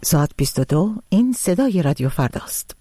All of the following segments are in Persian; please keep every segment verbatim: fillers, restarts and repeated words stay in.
ساعت بیست و دو. این صدای رادیو فرداست.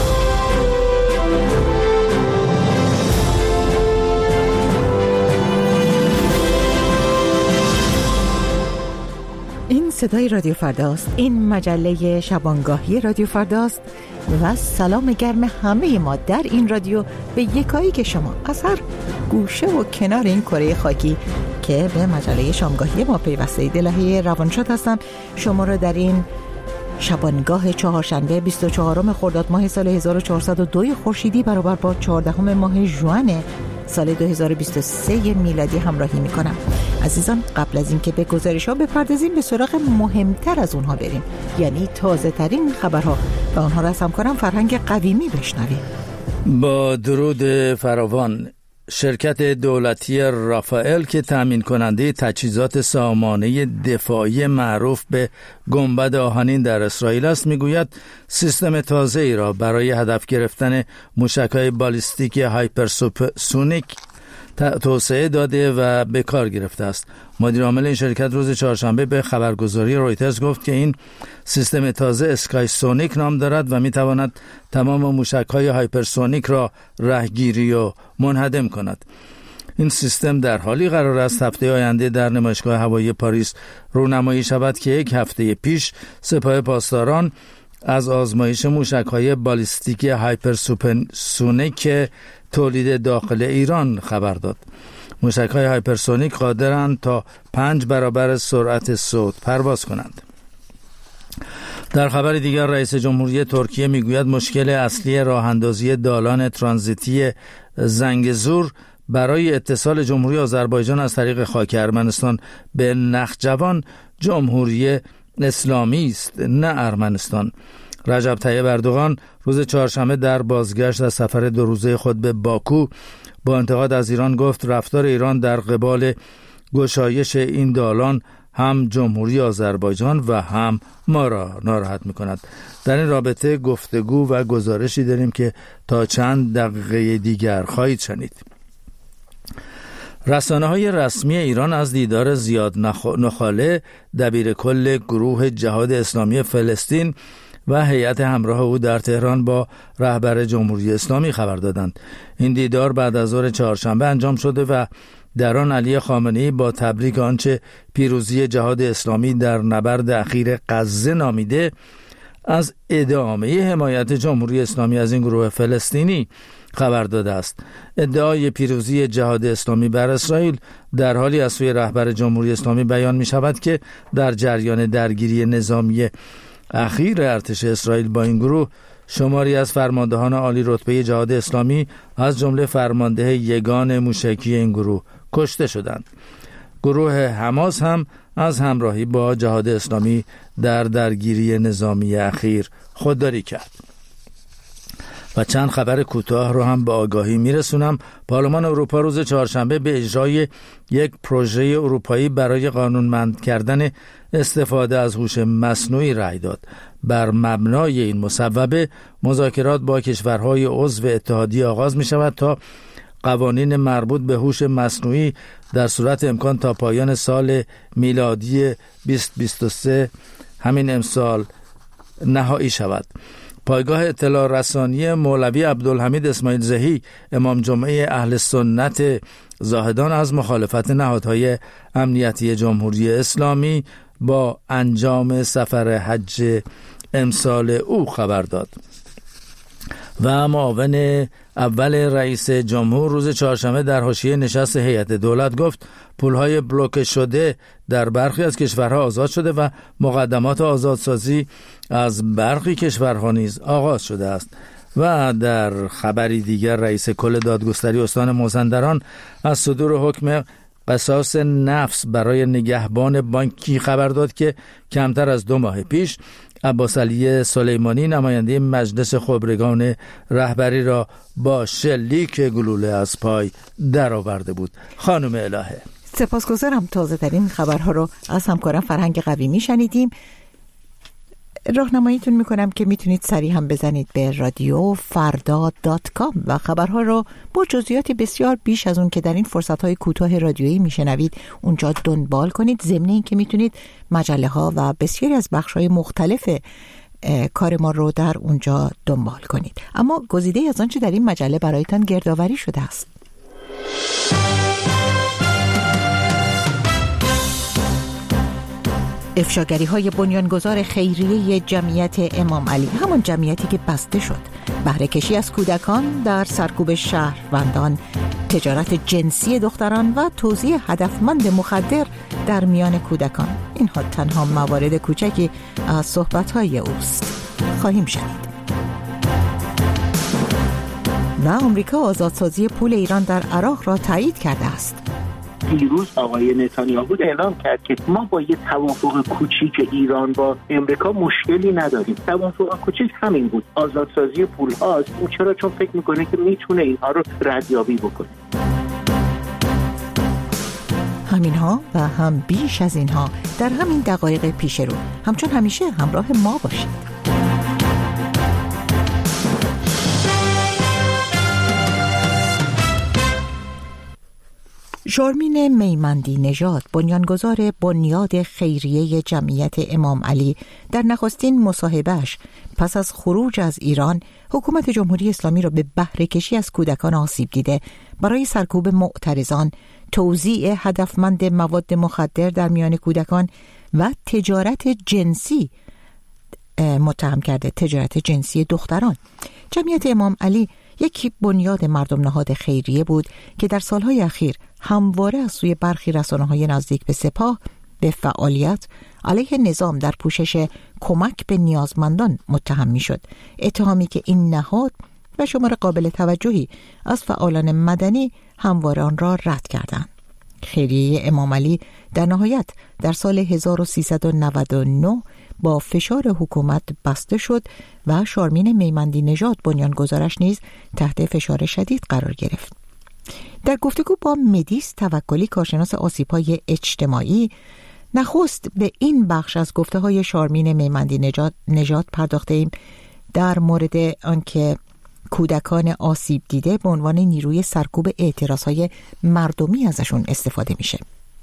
این صدای رادیو فرداست. این مجله شبانگاهی رادیو فرداست و سلام گرم همه ما در این رادیو به یکایی که شما از هر گوشه و کنار این کره خاکی که به مجله شامگاهی ما پیوسته دلهه روانشاد هستم شما را در این شبانگاه چهارشنبه بیست و چهارم خرداد ماه سال هزار و چهارصد و دو خورشیدی برابر با چهاردهم ماه ژوئن سال دو هزار و بیست و سه میلادی همراهی میکنم. عزیزان، قبل از اینکه به گزارش‌ها بپردازیم به سراغ مهمتر از اونها بریم، یعنی تازه ترین خبرها و اونها را از همکارم فرهنگ قویمی بشنویم. با درود فراوان، شرکت دولتی رافائل که تامین کننده تجهیزات سامانه دفاعی معروف به گنبد آهنین در اسرائیل است میگوید سیستم تازه‌ای را برای هدف گرفتن موشک‌های بالیستیک هایپرسونیک توسعه داده و به کار گرفته است. مدیر عامل این شرکت روز چهارشنبه به خبرگزاری رویترز گفت که این سیستم تازه اسکای سونیک نام دارد و میتواند تمام موشک‌های هایپرسونیک را رهگیری و منهدم کند. این سیستم در حالی قرار است هفته آینده در نمایشگاه هوایی پاریس رونمایی شود که یک هفته پیش سپاه پاسداران از آزمایش موشک‌های بالیستیک هایپرسونیک تولید داخل ایران خبر داد. موشک‌های هایپرسونیک قادرند تا پنج برابر سرعت صوت پرواز کنند. در خبر دیگر رئیس جمهوری ترکیه میگوید مشکل اصلی راه اندازی دالان ترانزیتی زنگزور برای اتصال جمهوری آذربایجان از طریق خاک ارمنستان به نخجوان جمهوری اسلامی است، نه ارمنستان. رجب طیب اردوغان روز چهارشنبه در بازگشت از سفر دو روزه خود به باکو با انتقاد از ایران گفت رفتار ایران در قبال گشایش این دالان هم جمهوری آذربایجان و هم ما را ناراحت می‌کند. در این رابطه گفتگو و گزارشی داریم که تا چند دقیقه دیگر خواهید شنید. رسانه‌های رسمی ایران از دیدار زیاد نخاله دبیر کل گروه جهاد اسلامی فلسطین و هیئت همراه او در تهران با رهبر جمهوری اسلامی خبر دادند. این دیدار بعد از ظهر چهارشنبه انجام شده و در آن علی خامنه‌ای با تبریک آنچه پیروزی جهاد اسلامی در نبرد اخیر غزه نامیده از ادامه حمایت جمهوری اسلامی از این گروه فلسطینی خبر داده است. ادعای پیروزی جهاد اسلامی بر اسرائیل در حالی از سوی رهبر جمهوری اسلامی بیان می شود که در جریان درگیری نظامی اخیر ارتش اسرائیل با این گروه شماری از فرماندهان عالی رتبه جهاد اسلامی از جمله فرمانده یگان موشکی این گروه کشته شدند. گروه حماس هم از همراهی با جهاد اسلامی در درگیری نظامی اخیر خودداری کرد. و چند خبر کوتاه رو هم به آگاهی میرسونم. پارلمان اروپا روز چهارشنبه به اجرای یک پروژه اروپایی برای قانونمند کردن استفاده از هوش مصنوعی رأی داد. بر مبنای این مصوبه مذاکرات با کشورهای عضو اتحادیه آغاز می شود تا قوانین مربوط به هوش مصنوعی در صورت امکان تا پایان سال میلادی بیست بیست و سه همین امسال نهایی شود. پایگاه اطلاع رسانی مولوی عبدالحمید اسماعیل زهی امام جمعه اهل سنت زاهدان از مخالفت نهادهای امنیتی جمهوری اسلامی با انجام سفر حج امسال او خبر داد. و معاون اول رئیس جمهور روز چهارشنبه در حاشیه نشست هیئت دولت گفت پولهای بلوکه شده در برخی از کشورها آزاد شده و مقدمات آزادسازی از برخی کشورها نیز آغاز شده است. و در خبری دیگر رئیس کل دادگستری استان مازندران از صدور حکم قصاص نفس برای نگهبان بانکی خبر داد که کمتر از دو ماه پیش عباس علی سلیمانی نماینده مجلس خبرگان رهبری را با شلیک گلوله از پای درآورده بود. خانم الهه، سپاسگزارم. تازه ترین خبرها رو از همکارم فرهنگ قویمی شنیدیم. راهنماییتون میکنم که میتونید سریع هم بزنید به رادیو فردا دات کام و خبرها رو با جزئیات بسیار بیش از اون که در این فرصتهای کوتاه رادیویی میشنوید اونجا دنبال کنید. ضمن این که میتونید مجله ها و بسیاری از بخش‌های مختلف کار ما رو در اونجا دنبال کنید. اما گزیده از آنچه در این مجله برایتان گردآوری شده است. افشاگری های بنیانگذار خیریه جمعیت امام علی، همان جمعیتی که بسته شد، بهره کشی از کودکان در سرکوب شهروندان، تجارت جنسی دختران و توزیع هدفمند مخدر در میان کودکان، اینها تنها موارد کوچکی از صحبت‌های اوست. خواهیم شنید. و آمریکا آزادسازی پول ایران در عراق را تایید کرده است. دیروز آقای نتانیاهو اعلام کرد که ما با یه توافق کوچیک ایران با امریکا مشکلی نداریم. توافق کوچیک همین بود، آزادسازی پول هاست. این چرا؟ چون فکر میکنه که میتونه اینها رو ردیابی بکنه. همینها و هم بیش از اینها در همین دقایق پیش رو. همچون همیشه همراه ما باشید. شارمین میمندی نژاد، بنیانگذار بنیاد خیریه جمعیت امام علی، در نخستین مصاحبهش پس از خروج از ایران حکومت جمهوری اسلامی را به بهره کشی از کودکان آسیب دیده برای سرکوب معترضان، توزیع هدفمند مواد مخدر در میان کودکان و تجارت جنسی متهم کرده، تجارت جنسی دختران. جمعیت امام علی یکی بنیاد مردم نهاد خیریه بود که در سالهای اخیر همواره از سوی برخی رسانه‌های نزدیک به سپاه به فعالیت علیه نظام در پوشش کمک به نیازمندان متهم می‌شد، اتهامی که این نهاد و شمار قابل توجهی از فعالان مدنی همواره آن را رد کردند. خیریه امام علی در نهایت در سال هزار و سیصد و نود و نه با فشار حکومت بسته شد و شارمین میمندی نژاد، بنیانگذارش نیز تحت فشار شدید قرار گرفت. در گفتگو با مدیس توکلی، کارشناس آسیب‌های اجتماعی، نخست به این بخش از گفته‌های شارمین میمندی نژاد نژاد پرداخته ایم در مورد آنکه کودکان آسیب دیده به عنوان نیروی سرکوب اعتراض‌های مردمی ازشون استفاده میشه.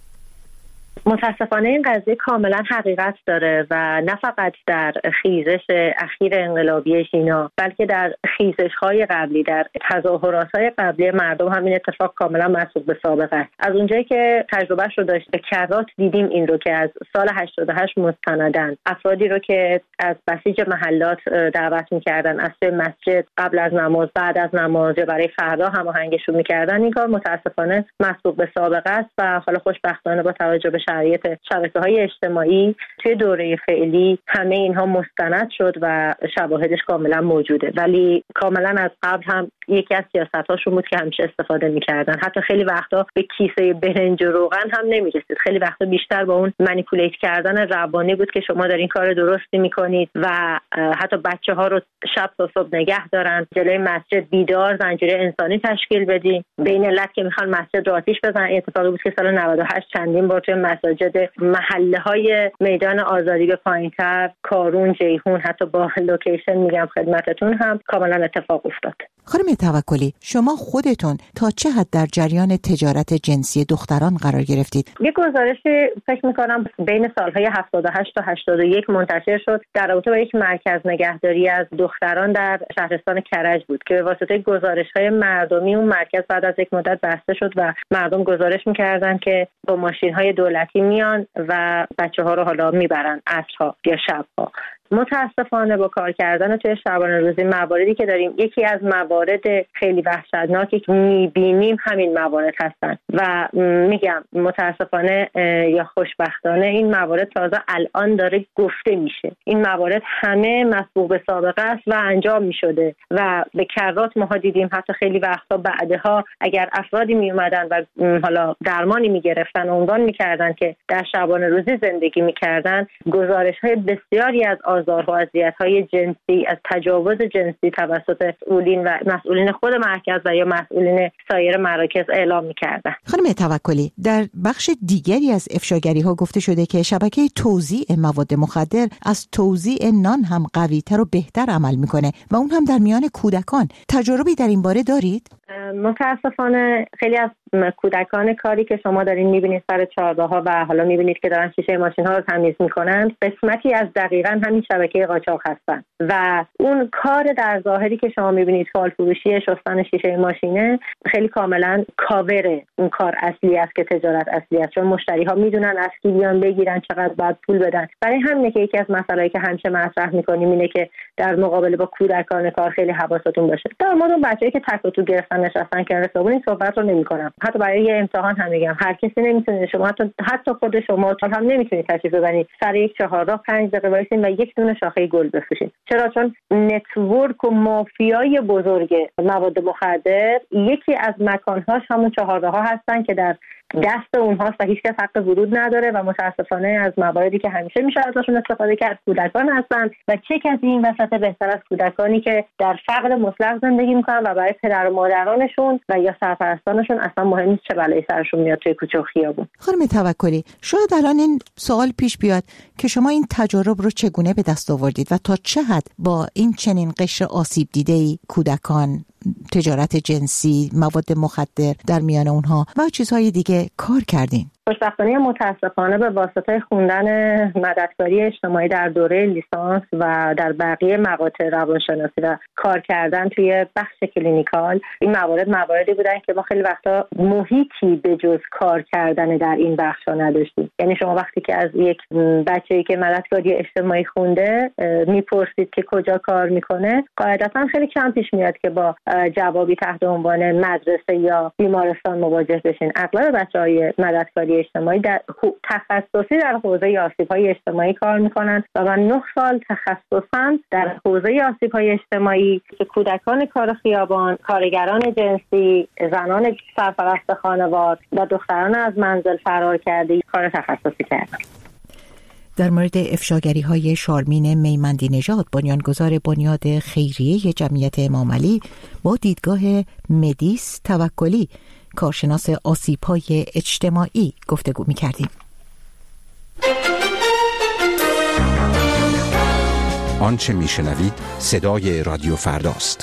متاسفانه این قضیه کاملا حقیقت داره و نه فقط در خیزش اخیر انقلابی ژینا، بلکه در خیزش‌های قبلی، در تظاهرات‌های قبلی مردم همین اتفاق کاملا مسبوق به سابقه است. از اونجایی که تجربهش رو داشت به کرات دیدیم این رو که از سال هشتاد و هشت مستندن افرادی رو که از بسیج محلات دعوت می‌کردن از توی مسجد قبل از نماز، بعد از نماز یا برای فردا هماهنگشون می‌کردن. این کار متاسفانه مسبوق به سابقه است و حالا خوشبختانه با توجه به شرایط شبکه‌های اجتماعی توی دوره فعلی همه اینها مستند شد و شواهدش کاملا موجوده، ولی کاملا از قبل هم یکی از سیاست‌هاشون بود که همیشه استفاده می‌کردن. حتی خیلی وقتا به کیسه برنج و روغن هم نمی‌رسید، خیلی وقتا بیشتر با اون مانیپولیت کردن روانی بود که شما دارین کار درستی می‌کنید و حتی بچه‌ها رو شب تا صبح نگه دارن، جلوی مسجد بیدار زنجیره انسانی تشکیل بدین، بین علت که می‌خوان مسجد رو آتش بزنن. اتفاقی بود که سال نود و هشت چندین بار توی مساجد محله‌های میدان آزادی به پایین‌تر، کارون، جیهون، حتی با لوکیشن میگم خدمتتون هم کاملا اتفاق افتاد. خانم توکلی، شما خودتون تا چه حد در جریان تجارت جنسی دختران قرار گرفتید؟ یک گزارشی فکر می‌کنم بین سال‌های هفتاد و هشت تا هشتاد و یک منتشر شد در رابطه با یک مرکز نگهداری از دختران در شهرستان کرج بود که به واسطه گزارش‌های مردمی اون مرکز بعد از یک مدت بسته شد و مردم گزارش می‌کردن که با ماشین‌های دولتی میان و بچه‌ها رو حالا میبرن عصرها یا شب‌ها. متاسفانه با کار کردن توی شبانه روزی مواردی که داریم، یکی از موارد خیلی وحشتناکی که میبینیم همین موارد هستن و میگم متاسفانه یا خوشبختانه این موارد تازه الان داره گفته میشه. این موارد همه مسبوق به سابقه است و انجام میشده و به کرات ما دیدیم. حتی خیلی وقتا بعدها اگر افرادی میومدن و حالا درمانی میگرفتن عنوان میکردن که در شبانه روزی زندگی میکردن، گزارش های بسیاری از آزار و اذیت‌های جنسی، از تجاوز جنسی توسط مسئولین و مسئولین خود مرکز و یا مسئولین سایر مراکز اعلام می‌کردن. خانم توکلی، در بخش دیگری از افشاگری‌ها گفته شده که شبکه توزیع مواد مخدر از توزیع نان هم قوی‌تر و بهتر عمل می‌کنه و اون هم در میان کودکان. تجربی در این باره دارید؟ متاسفانه خیلی از کودکان کاری که شما دارین میبینید سر چهارراه‌ها و حالا میبینید که دارن شیشه ماشین ها رو تمیز میکنن، قسمتی از دقیقاً همین شبکه قاچاق هستن و اون کار در ظاهری که شما میبینید فال فروشی شستن شیشه ماشینه خیلی کاملا کاوره اون کار اصلی است که تجارت اصلی است، چون مشتری ها میدونن از کی بیان بگیرن، چقدر باید پول بدن. برای همینه که یکی از مسائلی که همیشه مطرح میکنیم اینه که در مقابله با کودکان کار خیلی حواستون باشه. در مورد اون بچه‌ای که تک و تو گرفتن نشستن کنار خیابون این صحبت رو نمی‌کنم. حتی برای یه امتحان هم میگم هر کسی نمیتونه، شما حتی حتی خود شما هم نمیتونید تشریف ببرید سر یک چهارراه پنج دقیقه وایسین و یک دونه شاخه گل بفروشین. چرا؟ چون نتورک و مافیای بزرگ مواد مخدر یکی از مکان‌هاش همون چهارراه‌ها هستن که در دست اونهاست و هیچ کس حق ورود نداره و متاسفانه از مواردی که همیشه میشه ازشون استفاده کرد کودکان هستن و چه کسی این وسط بهتر از کودکانی که در فقر مطلق زندگی میکنن و برای پدر و مادرانشون و یا سرپرستانشون اصلا مهم نیست چه بلایی سرشون میاد توی کوچه و خیابون. خانم توکلی، شاید الان این سوال پیش بیاد که شما این تجارب رو چگونه به دست آوردید و تا چه حد با این چنین قشر آسیب دیده‌ای کودکان، تجارت جنسی، مواد مخدر در میان اونها و چیزهای دیگه کار کردین؟ خوشبختانه متاسفانه به واسطه خوندن مددکاری اجتماعی در دوره لیسانس و در بقیه مقاطع روانشناسی و کار کردن توی بخش کلینیکال، این موارد مواردی بودن که ما خیلی وقتا محیطی به جز کار کردن در این بخشا نداشتیم. یعنی شما وقتی که از یک بچه‌ای که مددکاری اجتماعی خونده میپرسید که کجا کار میکنه، قاعدتا خیلی کم پیش میاد که با جوابی تحت عنوان مدرسه یا بیمارستان مواجه بشین. اغلب بچه‌های مددکاری اجتماعی در تخصصی در حوزه آسیب‌های اجتماعی کار میکنن و من نه سال تخصصاً در حوزه آسیب‌های اجتماعی که کودکان کار خیابان، کارگران جنسی، زنان سرپرست خانوار و دختران از منزل فرار کرده کار تخصصی کردم. در مورد افشاگری‌های شارمین میمندی نژاد، بنیانگذار بنیاد خیریه جمعیت امام علی، با دیدگاه مدیس توکلی، کارشناس آسیب‌های اجتماعی، گفتگو می‌کردیم. آنچه میشنوید صدای رادیو فرداست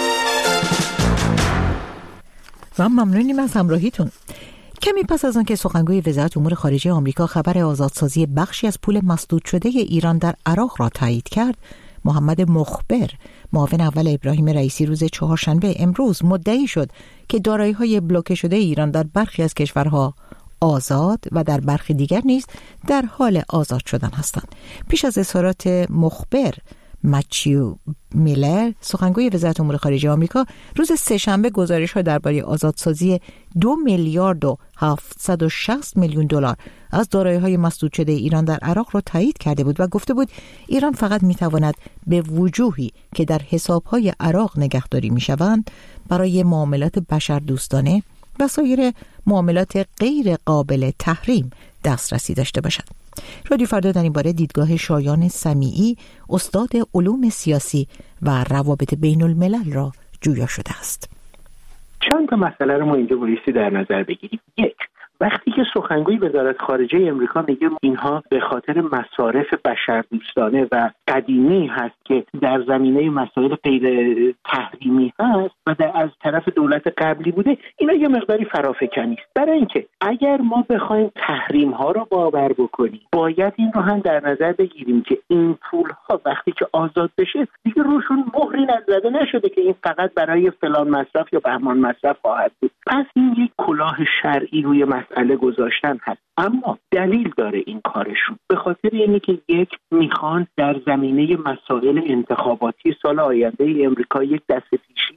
و ممنونیم از همراهیتون. کمی پس از آنکه سخنگوی وزارت امور خارجه آمریکا خبر آزادسازی بخشی از پول مسدود شده ایران در عراق را تایید کرد، محمد مخبر، معاون اول ابراهیم رئیسی، روز چهارشنبه امروز مدعی شد که دارایی‌های بلوکه شده ایران در برخی از کشورها آزاد و در برخی دیگر نیز در حال آزاد شدن هستند. پیش از اظهارات مخبر، مچیو میلر، سخنگوی وزارت امور خارجه آمریکا، روز سه‌شنبه گزارش‌ها درباره آزادسازی دو میلیارد و هفتصد و شصت میلیون دلار از دارایی‌های مسدود شده ایران در عراق را تایید کرده بود و گفته بود ایران فقط می‌تواند به وجوهی که در حساب‌های عراق نگهداری می‌شوند برای معاملات بشردوستانه و سایر معاملات غیر قابل تحریم دسترسی داشته باشد. رادیو فردا در این باره دیدگاه شایان سمیعی، استاد علوم سیاسی و روابط بین الملل را جویا شده است. چند تا مسئله رو ما اینجا بایستی در نظر بگیریم. یک، وقتی که سخنگوی وزارت خارجه امریکا میگه اینها به خاطر مصارف بشردوستانه و قدیمی هست که در زمینه مسائل غیر تحریمی هست و در از طرف دولت قبلی بوده، اینا یه مقداری فرافکنی است. برای اینکه اگر ما بخوایم تحریم ها رو باور بکنیم، باید این رو هم در نظر بگیریم که این پول ها وقتی که آزاد بشه دیگه روشون مهری نزده نشده که این فقط برای فلان مصرف یا بهمان مصرف خواهد بود. پس این یک کلاه شرعی روی مسئله گذاشتن هست. اما دلیل داره این کارشون، به خاطر اینه که یک، میخوان در زمینه مسائل انتخاباتی سال آینده امریکا یک دست پیشی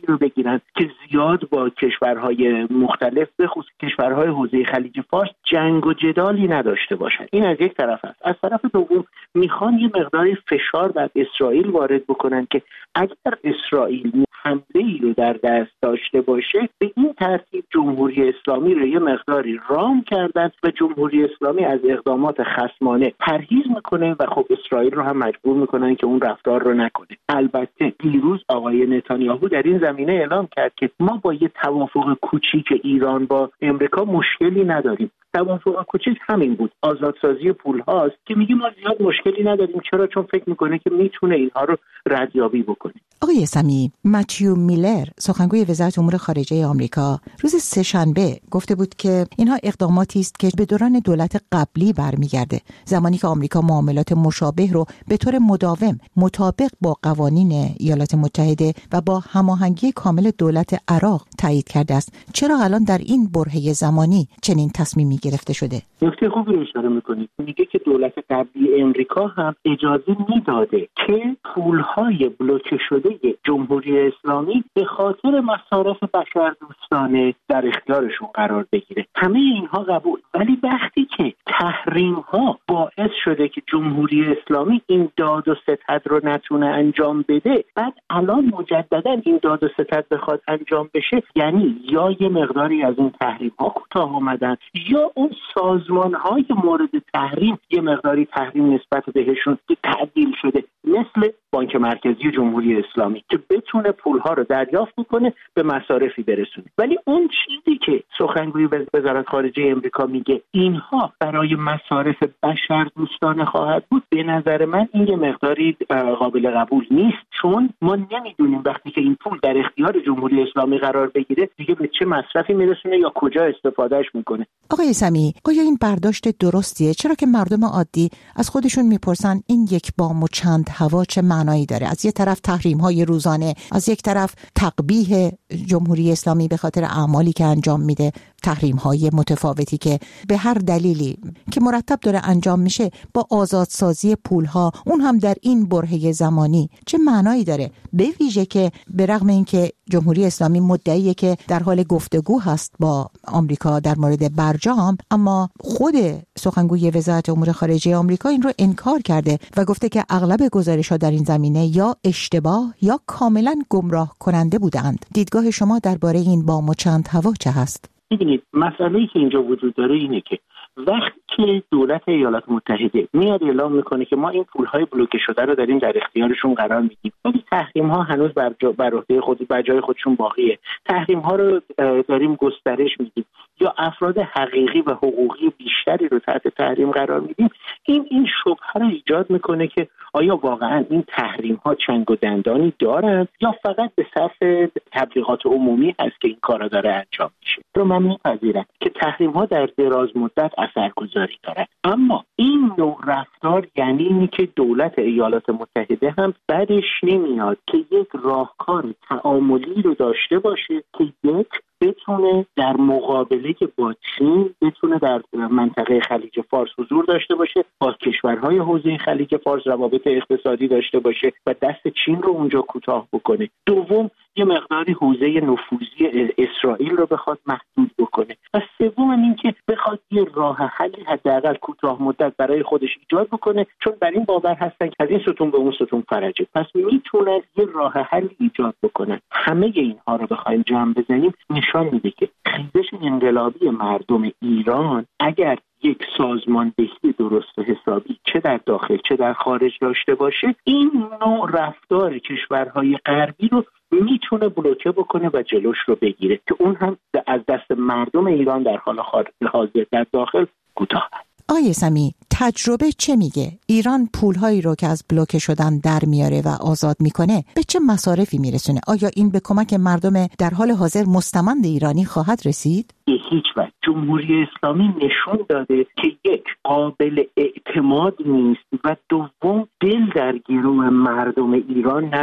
رو بگیرن که زیاد با کشورهای مختلف به خصوص کشورهای حوزه خلیج فارس جنگ و جدالی نداشته باشن. این از یک طرف است. از طرف دوم میخوان یه مقداری فشار بر اسرائیل وارد بکنن که اگر اسرائیل حمله ای رو در دست داشته باشه به این ترتیب جمهوری اسلامی رو یه مقداری رام کردن و جمهوری اسلامی از اقدامات خصمانه پرهیز میکنه و خب اسرائیل رو هم مجبور میکنن که اون رفتار رو نکنه. البته دیروز آقای نتانیاهو در این زمینه اعلام کرد که ما با یه توافق کوچیک ایران با امریکا مشکلی نداریم. توافق کوچیک همین بود، آزادسازی پول هاست که میگه ما زیاد مشکلی نداریم. چرا؟ چون فکر میکنه که میتونه اینها رو ردیابی بکنه. آقای سمی، متیو میلر سخنگوی وزارت امور خارجه آمریکا روز سه‌شنبه گفته بود که اینها اقداماتی است که به دوران دولت قبلی برمیگرده، زمانی که آمریکا معاملات مشابه رو به طور مداوم مطابق با قوانین ایالات متحده و با هماهنگی کامل دولت عراق تایید کرده است. چرا الان در این برهه زمانی چنین تصمیمی گرفته شده؟ نکته خوبی رو اشاره میکنید. میگه که دولت قبلی امریکا هم اجازه میداده که پولهای بلوکه شده جمهوری اسلامی به خاطر مصارف بشردوستانه در اختیارشون قرار بگیره. همه اینها قبول، ولی وقتی که تحریم ها باعث شده که جمهوری اسلامی این داد و ستد رو نتونه انجام بده، بعد الان مجددا این داد و ستد بخواد انجام بشه، یعنی یا یه مقداری از این تحریم ها کوتاه آمدن یا اون سازمان های مورد تحریم یه مقداری تحریم نسبت بهشون تعدیل شده، مثل بانک مرکزی جمهوری اسلامی که بتونه پولها رو دریافت کنه به مصارفی برسونه. ولی اون چیزی که سخنگوی وزارت خارجه امریکا میگه اینها برای مصارف بشردوستانه خواهد بود، به نظر من این یه مقداری قابل قبول نیست، چون ما نمیدونیم وقتی که این پول در اختیار جمهوری اسلامی قرار بگیره دیگه به چه مصرفی میرسونه یا کجا استفادهش میکنه. آقای سمی، آیا این برداشت درستیه؟ چرا که مردم عادی از خودشون میپرسن این یک بام و چند هوا چه معنایی داره؟ از یک طرف تحریم های روزانه، از یک طرف تقبیح جمهوری اسلامی به خاطر اعمالی که انجام میده، تحریم های متفاوتی که به هر دلیلی که مرتب داره انجام میشه، با آزادسازی پول ها، اون هم در این برهه زمانی چه معنایی داره؟ به ویژه که به رغم اینکه جمهوری اسلامی مدعیه که در حال گفتگو هست با آمریکا در مورد برجام، اما خود سخنگوی وزارت امور خارجه آمریکا این رو انکار کرده و گفته که اغلب گزارش‌ها در این زمینه یا اشتباه یا کاملا گمراه کننده بودند. دیدگاه شما درباره این بام و چند هوا چه هست؟ ببینید، مسئله‌ای که اینجا وجود داره اینه که وقتی که دولت ایالات متحده میاد اعلام میکنه که ما این پولهای بلوکه شده رو داریم در اختیارشون قرار میدیم، ولی تحریم ها هنوز بر جا بر عهده خود بر جای خودشون باقیه، تحریم ها رو داریم گسترش میدیم یا افراد حقیقی و حقوقی بیشتری رو تحت تحریم قرار میدیم، این این شبهه رو ایجاد میکنه که آیا واقعا این تحریم ها چنگ و دندانی دارند یا فقط به صرف تبلیغات عمومی هست که این کارا داره انجام میشه. رو من میپذیرم که تحریم ها در دراز مدت اثرگذاری داره، اما این نوع رفتار یعنی اینی که دولت ایالات متحده هم بعدش نمیاد که یک راهکار تعاملی رو داشته باشه که یک بتونه در مقابله با چین بتونه در منطقه خلیج فارس حضور داشته باشه، با کشورهای حوزه خلیج فارس روابط اقتصادی داشته باشه و دست چین رو اونجا کوتاه بکنه. دوم، یه مقداری حوزه نفوذی اسرائیل رو بخواد محدود بکنه و سوم این که بخواد یه راه حلی حداقل کوتاه مدت برای خودش ایجاد بکنه، چون بر این باور هستن که از این ستون به اون ستون فرجه، پس میتونن یه راه حل ایجاد بکنن. همه اینها رو بخوایم جمع بزنیم نشان میده که خیزش انقلابی مردم ایران اگر یک سازماندهی درست و حسابی چه در داخل چه در خارج داشته باشه، این نوع رفتار کشورهای غربی رو میتونه بلوکه بکنه و جلوش رو بگیره که اون هم از دست مردم ایران در حال حاضر در داخل کوتاه است. آقای سمی، تجربه چه میگه؟ ایران پولهایی رو که از بلوکه شدن در میاره و آزاد میکنه به چه مصارفی میرسونه؟ آیا این به کمک مردم در حال حاضر مستمند ایرانی خواهد رسید؟ به هیچ وجه. جمهوری اسلامی نشون داده که یک قابل اعتماد نیست و دوم دل در گروه مردم ایران نداره.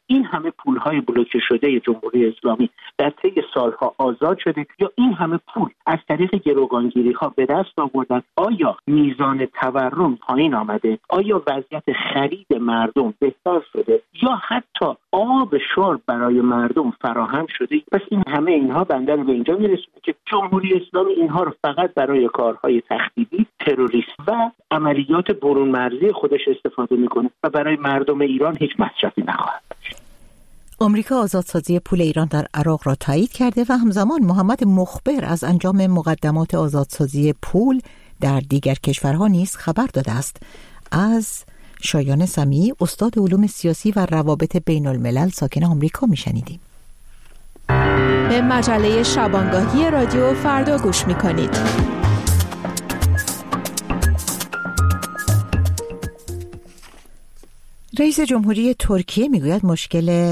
این همه پولهای بلوکه شده جمهوری اسلامی در طی سالها آزاد شده یا این همه پول از طریق گروگانگیری ها به دست آوردن؟ آیا میزان تورم پایین آمده؟ آیا وضعیت خرید مردم بهتر شده؟ یا حتی آب شرب برای مردم فراهم شده؟ پس این همه اینها بنده رو به اینجا میرسونه که جمهوری اسلامی اینها رو فقط برای کارهای تخریبی، تروریست و عملیات برون مرزی خودش استفاده میکنه و برای مردم ایران هیچ مصرفی نخواهد داشت. آمریکا آزادسازی پول ایران در عراق را تایید کرده و همزمان محمد مخبر از انجام مقدمات آزادسازی پول در دیگر کشورها نیز خبر داده است. از شایان سمیعی، استاد علوم سیاسی و روابط بین الملل ساکن آمریکا میشنیدیم. به مجله شبانگاهی رادیو فردا گوش میکنید. رئیس جمهوری ترکیه میگوید مشکل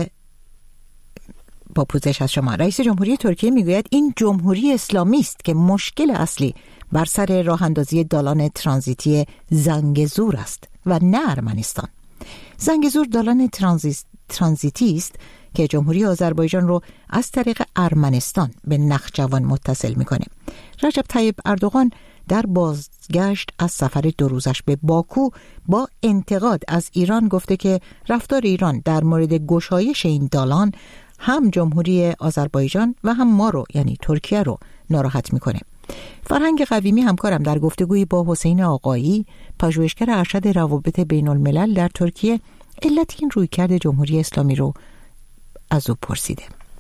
با پوزش از شما رئیس جمهوری ترکیه میگوید این جمهوری اسلامی است که مشکل اصلی بر سر راه اندازی دالان ترانزیتی زنگزور است و نه ارمنستان. زنگزور دالان ترانزیتی است که جمهوری آذربایجان رو از طریق ارمنستان به نخجوان متصل میکنه. رجب طیب اردوغان در بازگشت از سفر دو روزش به باکو با انتقاد از ایران گفته که رفتار ایران در مورد گشایش این دالان هم جمهوری آذربایجان و هم ما رو یعنی ترکیه رو ناراحت میکنه. فرهنگ قویمی همکارم در گفتگویی با حسین آقایی، پژوهشگر ارشد روابط بین الملل در ترکیه، علت این رویکرد جمهوری اسلامی رو از او پرسیده.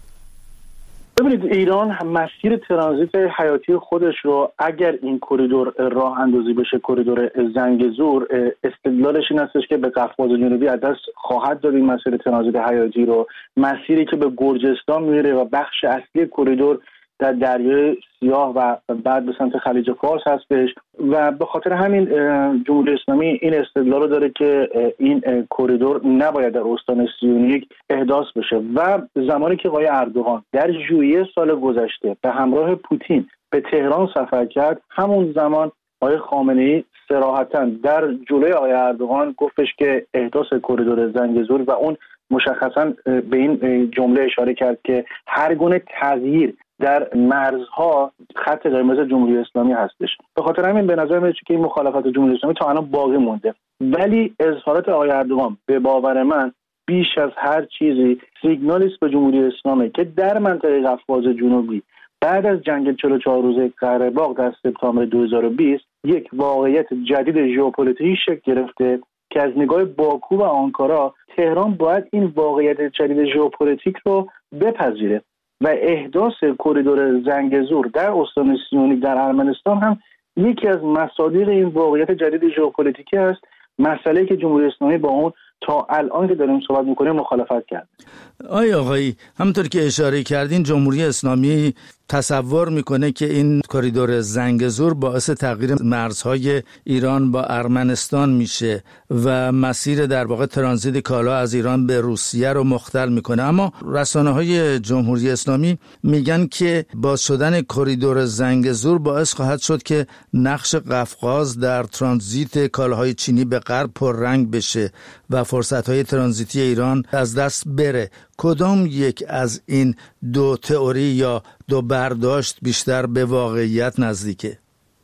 ببینید، ایران مسیر ترانزیت حیاتی خودش رو اگر این کریدور راه اندازی بشه، کریدور زنگزور، استدلالش این هستش که به قفقاز جنوبی از دست خواهد داد این مسیر ترانزیت حیاتی رو. مسیری که به گرجستان میره و بخش اصلی کریدور در دریای سیاه و بعد به سمت خلیج فارس هستش و به خاطر همین جمهوری اسلامی این استدلال رو داره که این کریدور نباید در استان سی و یک احداث بشه. و زمانی که آقای اردوغان در ژوئیه سال گذشته به همراه پوتین به تهران سفر کرد، همون زمان آقای خامنه‌ای صراحتاً در جلوی آقای اردوغان گفتش که احداث کریدور زنگزور و اون مشخصاً به این جمله اشاره کرد که هر گونه تغییر در مرزها خط قرمز جمهوری اسلامی هستش. به خاطر همین به نظر میاد که این مخالفت جمهوری اسلامی تا الان باقی مونده. ولی اظهارات آقای اردوغان به باور من بیش از هر چیزی سیگنالی است به جمهوری اسلامی که در منطقه قفقاز جنوبی بعد از جنگ چهل و چهار روزه قره باغ در سپتامبر دو هزار و بیست یک واقعیت جدید ژئوپلیتیکی شکل گرفته که از نگاه باکو و آنکارا تهران باید این واقعیت جدید ژئوپلیتیک رو بپذیره و احداث کریدور زنگزور در استان سیونیک در ارمنستان هم یکی از مصادیق این واقعیت جدید ژئوپلیتیکی است، مسئله‌ای که جمهوری اسلامی با اون تا الان که داریم صحبت می‌کنیم مخالفت کرد. آقای آقایی، همونطور که اشاره کردین جمهوری اسلامی تصور میکنه که این کریدور زنگزور باعث تغییر مرزهای ایران با ارمنستان میشه و مسیر در واقع ترانزیت کالا از ایران به روسیه رو مختل میکنه. اما رسانه‌های جمهوری اسلامی میگن که باز شدن کریدور زنگزور باعث خواهد شد که نقش قفقاز در ترانزیت کالاهای چینی به غرب پررنگ بشه و فرصت‌های ترانزیتی ایران از دست بره. کدام یک از این دو تئوری یا دو برداشت بیشتر به واقعیت نزدیکه؟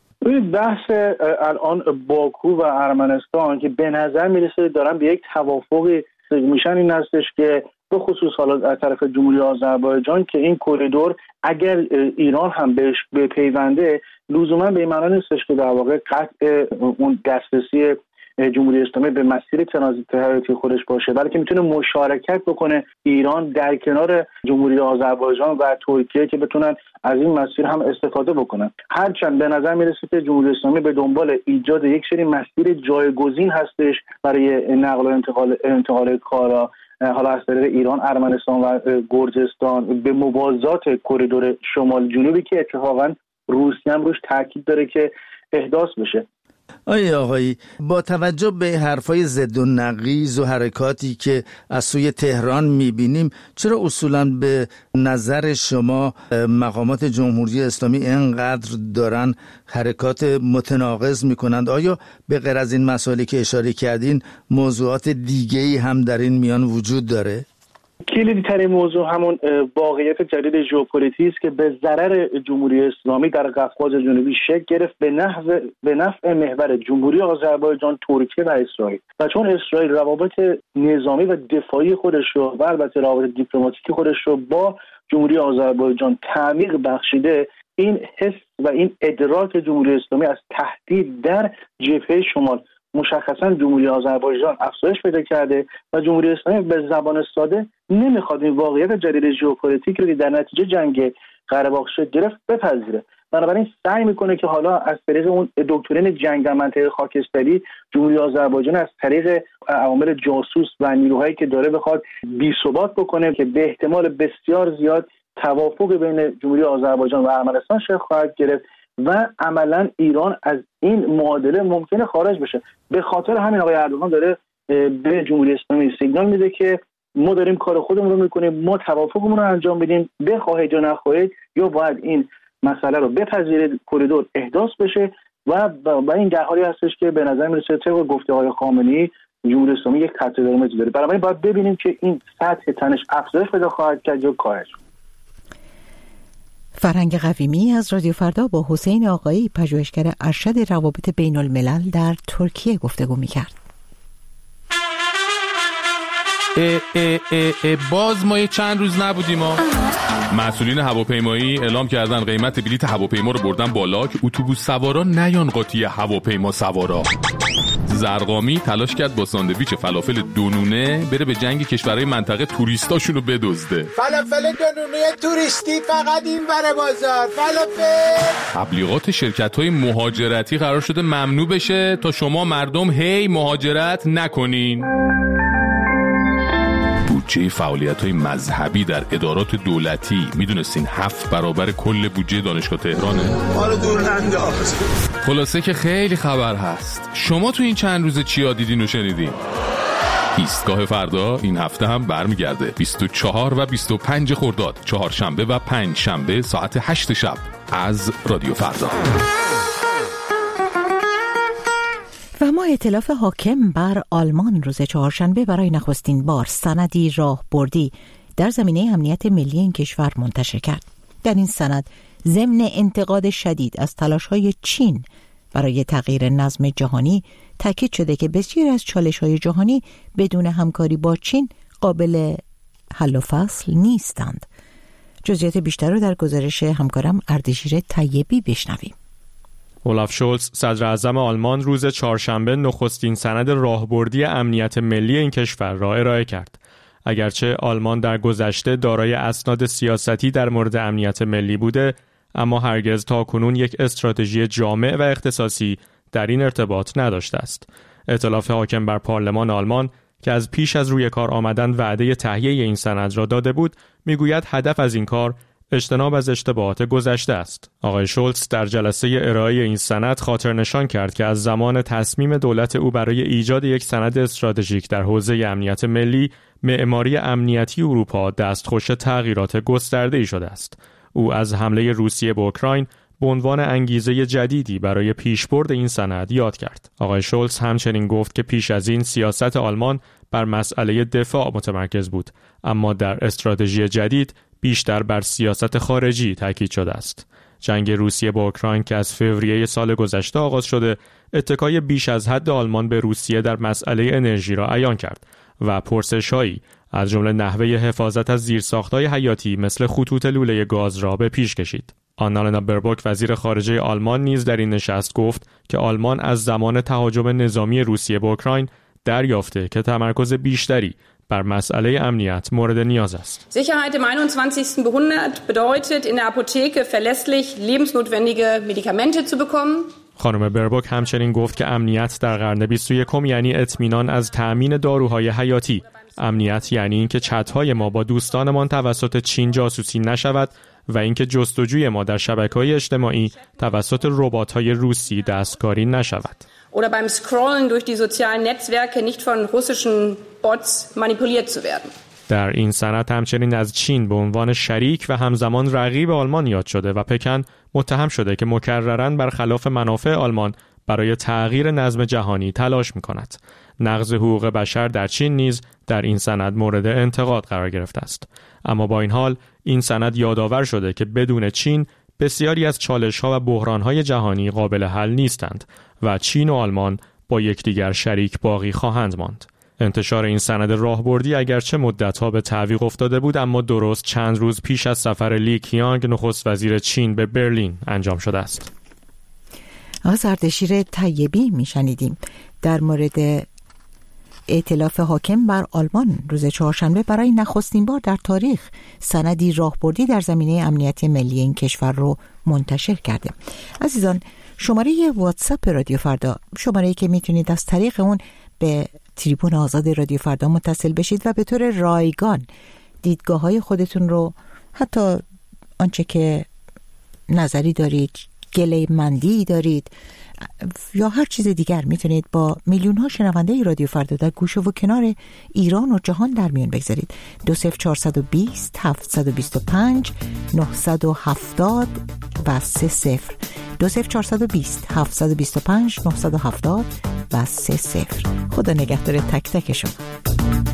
بحث الان باکو و ارمنستان که به نظر میرسه دارن به یک توافقی میشن این هستش که به خصوص حالا از طرف جمهوری آذربایجان که این کریدور اگر ایران هم بهش بپیونده لزوما به این معنی نیستش که در واقع قطع اون دسترسی جمهوری اسلامی به مسیر ترانزیت حیاتی خودش باشه، بلکه میتونه مشارکت بکنه ایران در کنار جمهوری آذربایجان و ترکیه که بتونن از این مسیر هم استفاده بکنن. هرچند به نظر میرسه که جمهوری اسلامی به دنبال ایجاد یک سری مسیر جایگزین هستش برای نقل و انتقال انتقال کالا حالا از طریق ایران، ارمنستان و گرجستان به موازات کریدور شمال جنوبی که اتفاقا روسیه هم روش تاکید داره که احداث بشه. آقای آقایی، با توجه به حرفای ضد و نقیض و حرکاتی که از سوی تهران میبینیم، چرا اصولاً به نظر شما مقامات جمهوری اسلامی اینقدر دارن حرکات متناقض میکنند؟ آیا به غیر از این مسائلی که اشاره کردین موضوعات دیگه‌ای هم در این میان وجود داره؟ کلیدی ترین موضوع همون واقعیت جدید ژئوپلیتیک است که به ضرر جمهوری اسلامی در قفقاز جنوبی شکل گرفت به نحو به نفع محور جمهوری آذربایجان، ترکیه و اسرائیل. و چون اسرائیل روابط نظامی و دفاعی خودش رو و البته روابط دیپلماتیکی خودش رو با جمهوری آذربایجان تعمیق بخشیده، این حس و این ادراک جمهوری اسلامی از تهدید در جبهه شمال مشخصا جمهوری آذربایجان افزایش پیدا کرده و جمهوری اسلامی به زبان ساده نمیخواد این واقعیت جدید ژئوپلیتیک رو که در نتیجه جنگ قره باغ شکل گرفت بپذیره. بنابراین سعی میکنه که حالا از طریق اون دکترین جنگ در منطقه خاکستری جمهوری آذربایجان از طریق عوامل جاسوس و نیروهایی که داره بخواد بی‌ثبات بکنه که به احتمال بسیار زیاد توافق بین جمهوری آذربایجان و ارمنستان شکل خواهد گرفت و عملا ایران از این معادله ممکنه خارج بشه. به خاطر همین آقای اردوغان داره به جمهوری اسلامی سیگنال میده که ما داریم کار خودمون رو میکنیم، ما توافقمون رو انجام بدیم، بخواهید یا نخواهید یا باید این مسئله رو بپذیرید، کریدور احداث بشه و با این در حالی هستش که به نظر میرسه طبق گفته های خامنه‌ای جمهوری اسلامی یک خط قرمز داره. بنابراین باید ببینیم که این سطح تنش افزایش پیدا خواهد کرد یا کاهش. فرهنگ قویمی از رادیو فردا با حسین آقایی، پژوهشگر ارشد روابط بین الملل در ترکیه گفتگو می‌کرد. اه اه اه اه باز ما یه چند روز نبودیم ما. مسئولین هواپیمایی اعلام کردن قیمت بلیط هواپیما رو بردن بالا که اتوبوس سوارا نیان قاطی هواپیما سوارا. زرقامی تلاش کرد با ساندویچ فلافل دونونه بره به جنگ کشورهای منطقه توریستاشون رو بدزده. فلافل دونونه توریستی فقط این بره بازار. فلافل تبلیغات شرکت‌های مهاجرتی قرار شده ممنوع بشه تا شما مردم هی مهاجرت نکنین. بودجه فعالیت‌های مذهبی در ادارات دولتی میدونستین هفت برابر کل بودجه دانشگاه تهرانه؟ حالا دور ننداز. خلاصه که خیلی خبر هست. شما تو این چند روز چیا دیدین و شنیدین؟ ایستگاه فردا این هفته هم برمیگرده بیست و چهار و بیست و پنج خرداد، چهارشنبه و پنج شنبه ساعت هشت شب از رادیو فردا. و ما ائتلاف حاکم بر آلمان روز چهارشنبه برای نخستین بار سندی راهبردی در زمینه امنیت ملی این کشور منتشر کرد. در این سند ضمن انتقاد شدید از تلاش‌های چین برای تغییر نظم جهانی تاکید شده که بسیاری از چالش‌های جهانی بدون همکاری با چین قابل حل و فصل نیستند. جزئیات بیشتر رو در گزارش همکارم اردشیر طیبی بشنویم. اولاف شولز صدر اعظم آلمان روز چهارشنبه نخستین سند راهبردی امنیت ملی این کشور را ارائه کرد. اگرچه آلمان در گذشته دارای اسناد سیاستی در مورد امنیت ملی بوده، اما هرگز تاکنون یک استراتژی جامع و اختصاصی در این ارتباط نداشته است. ائتلاف حاکم بر پارلمان آلمان که از پیش از روی کار آمدن وعده تهیه این سند را داده بود، میگوید هدف از این کار اجتناب از اشتباهات گذشته است. آقای شولز در جلسه ارائه این سند خاطر نشان کرد که از زمان تصمیم دولت او برای ایجاد یک سند استراتژیک در حوزه امنیت ملی، معماری امنیتی اروپا دستخوش تغییرات گسترده‌ای شده است. او از حمله روسیه به اوکراین به عنوان انگیزه جدیدی برای پیشبرد این سند یاد کرد. آقای شولز همچنین گفت که پیش از این سیاست آلمان بر مسئله دفاع متمرکز بود، اما در استراتژی جدید بیشتر بر سیاست خارجی تاکید شده است. جنگ روسیه با اوکراین که از فوریه سال گذشته آغاز شده، اتکای بیش از حد آلمان به روسیه در مسئله انرژی را عیان کرد و پرسش‌هایی از جمله نحوه حفاظت از زیرساخت‌های حیاتی مثل خطوط لوله گاز را به پیش کشید. آنالنا بربوک وزیر خارجه آلمان نیز در این نشست گفت که آلمان از زمان تهاجم نظامی روسیه به اوکراین دریافته که تمرکز بیشتری بر مسئله امنیت مورد نیاز است. Sicherheit im einundzwanzigsten Jahrhundert bedeutet in der Apotheke verlässlich lebensnotwendige Medikamente zu bekommen. خانم بربوک همچنین گفت که امنیت در قرن بیست و یکم یعنی اطمینان از تأمین داروهای حیاتی. امنیت یعنی اینکه چت‌های ما با دوستانمان توسط چین جاسوسی نشود و اینکه جستجوی ما در شبکه‌های اجتماعی توسط ربات‌های روسی دستکاری نشود. Oder beim Scrollen durch die sozialen Netzwerke nicht von russischen Bots manipuliert zu werden. در این سند همچنین از چین به عنوان شریک و همزمان رقیب آلمان یاد شده و پکن متهم شده که مکرراً برخلاف منافع آلمان برای تغییر نظم جهانی تلاش می‌کند. نقض حقوق بشر در چین نیز در این سند مورد انتقاد قرار گرفته است. اما با این حال این سند یادآور شده که بدون چین بسیاری از چالش‌ها و بحران‌های جهانی قابل حل نیستند و چین و آلمان با یکدیگر شریک باقی خواهند ماند. انتشار این سند راهبردی اگرچه مدت‌ها به تعویق افتاده بود، اما درست چند روز پیش از سفر لی کیانگ نخست وزیر چین به برلین انجام شده است. آقای اردشیر طیبی میشنیدیم در مورد ائتلاف حاکم بر آلمان روز چهارشنبه برای نخستین بار در تاریخ سندی راهبردی در زمینه امنیت ملی این کشور رو منتشر کرده. عزیزان، شماره واتساپ رادیو فردا، شماره‌ای که میتونید از طریق اون به تریبون آزاد رادیو فردا متصل بشید و به طور رایگان دیدگاه‌های خودتون رو، حتی آنچه که نظری دارید، گله مندی دارید یا هر چیز دیگر، میتونید با میلیون ها شنونده رادیو فردا در گوشه و کنار ایران و جهان در میون بگذارید. دو صفر چهارصد و بیست هفتصد و بیست و پنج نهصد و هفتاد و سه صفر دو صفر چهارصد و بیست هفتصد و بیست و پنج نهصد و هفتاد و سه صفر. خدا نگهدار تک تک شما.